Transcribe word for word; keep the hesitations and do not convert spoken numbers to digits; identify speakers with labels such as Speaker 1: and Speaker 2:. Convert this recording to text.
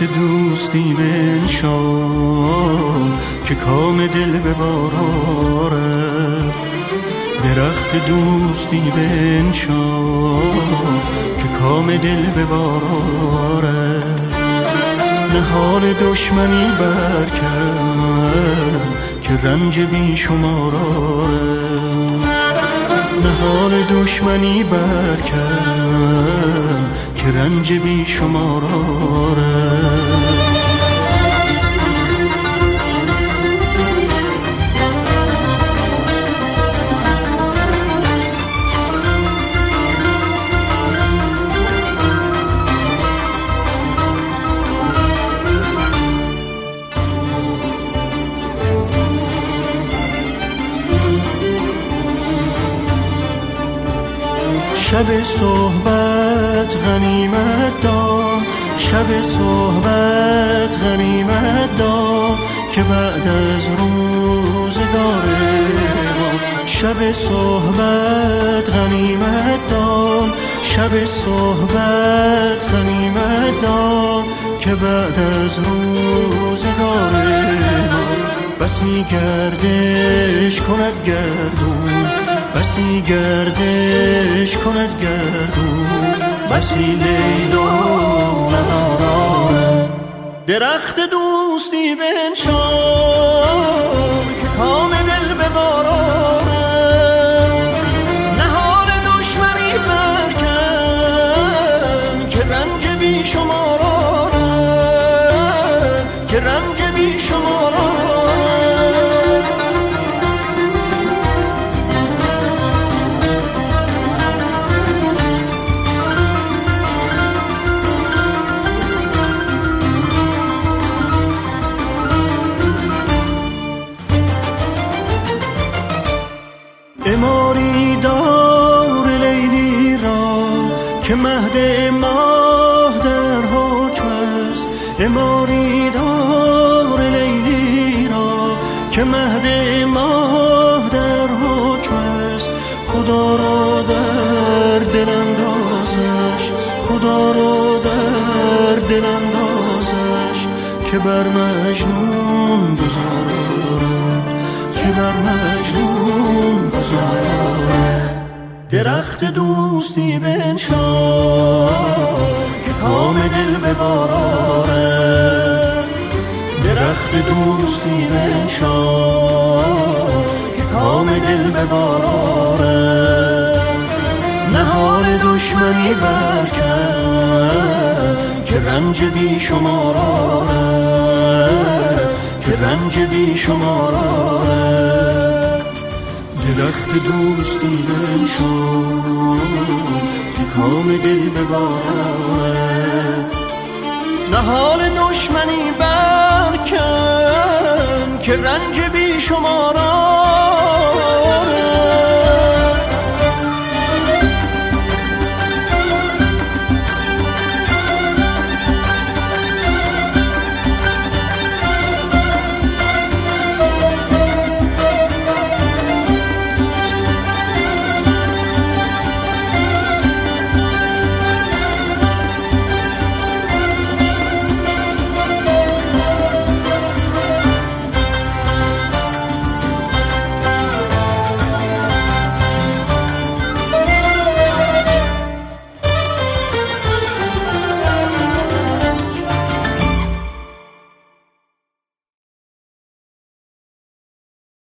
Speaker 1: درخت دوستی بنشان که کام دل ببارد. درخت دوستی بنشان که کام دل ببارد. نهال دشمنی برکن که رنج بی شمار آرد. نهال دشمنی برکن که رنج بی شمار آرد. شب صحبت غنیمت دار، شب صحبت غنیمت دار که بعد از روزگار ما. شب صحبت غنیمت دار، شب صحبت غنیمت دار که بعد از روزگار ما. بسی گردش کند گردون، بسی گردش کند گردون، بسی لیل و نهار. درخت دوستی بنشان که کام دل ببارد. نهال دشمنی برکن که رنج بی شمار آرد، که رنج بی شمار آرد. اماری دار لیلی را که مهد ماه در حکم است. اماری دار لیلی را که مهد ماه در حکم است. خدا را در دل اندازش، خدا را در دل اندازش که بر مجنون گذارد، که بر مجنون گذارد. درخت دوستی بنشان که کام دل ببارد. درخت دوستی بنشان که کام دل ببارد. نهال دشمنی برکن که رنج بی شمار آرد، که رنج بی شمار آرد. درخت دوستی بنشان که کام دل ببارد. نهال دشمنی برکن که رنج بی شمار آرد.